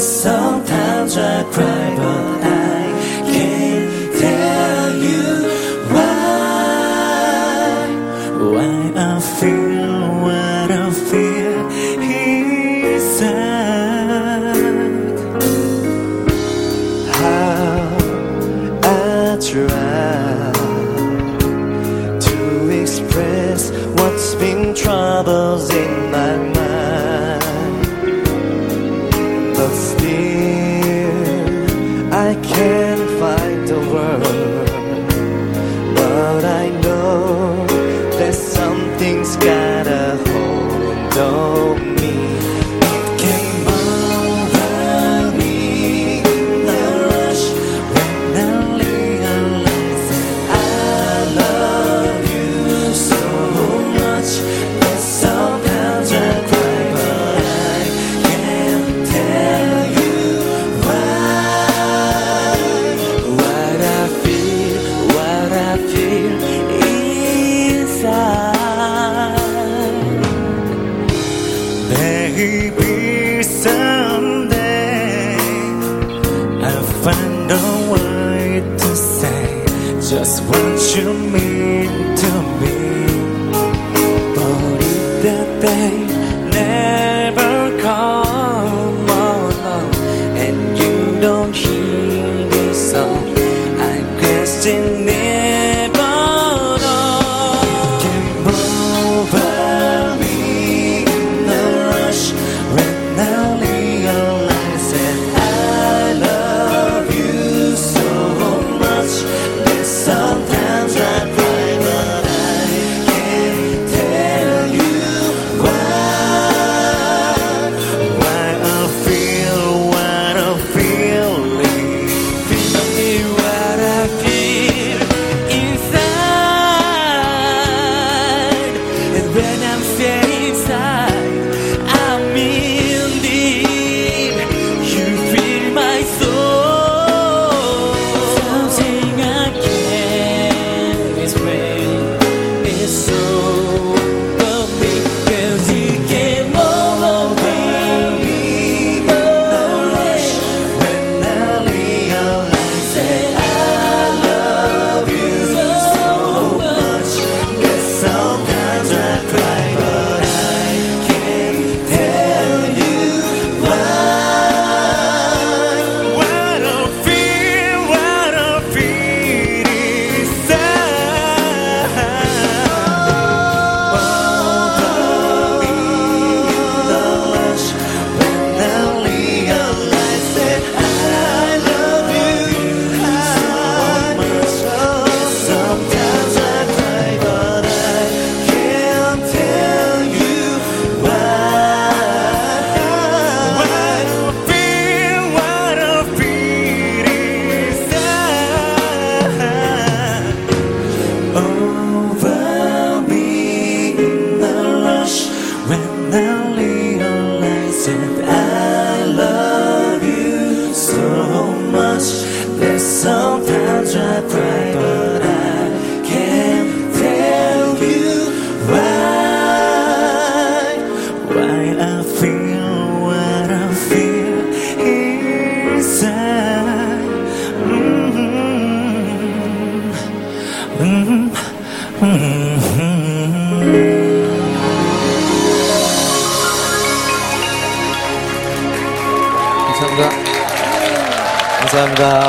sometimes I cry, but I can't tell you why I feel what I feel inside. How I try to express what's been troubles in my mind, but still I can't find the word. But I know that something's gotta hold on me. It came over me, the rush when I realized that I love you so much that sometimes I cry, but I can't tell you why. What I feel inside. Baby, someday I'll find a way to say just what you mean to me. But if that day never come along and you don't hear this song, I question never know. Came over me in the rush when I realized that I love you so much that sometimes I cry, but I can't tell you why I feel what I feel. Feel what I feel inside. And when I'm staying inside, I'm in deep. You feel my soul. Something I can't explain. It's so perfect 'cause you came over me. The rush when I realized that I love you so much that sometimes I cry, but I can't tell you why. What I feel inside. Over me in the rush when I realized that I love you so much that sometimes I cry, but I can't tell you why. What I feel inside. Over me in the rush when I realized that I love you so much that sometimes I cry, but I can't tell you why I feel what I feel inside. 감사합니다. 감사합니다.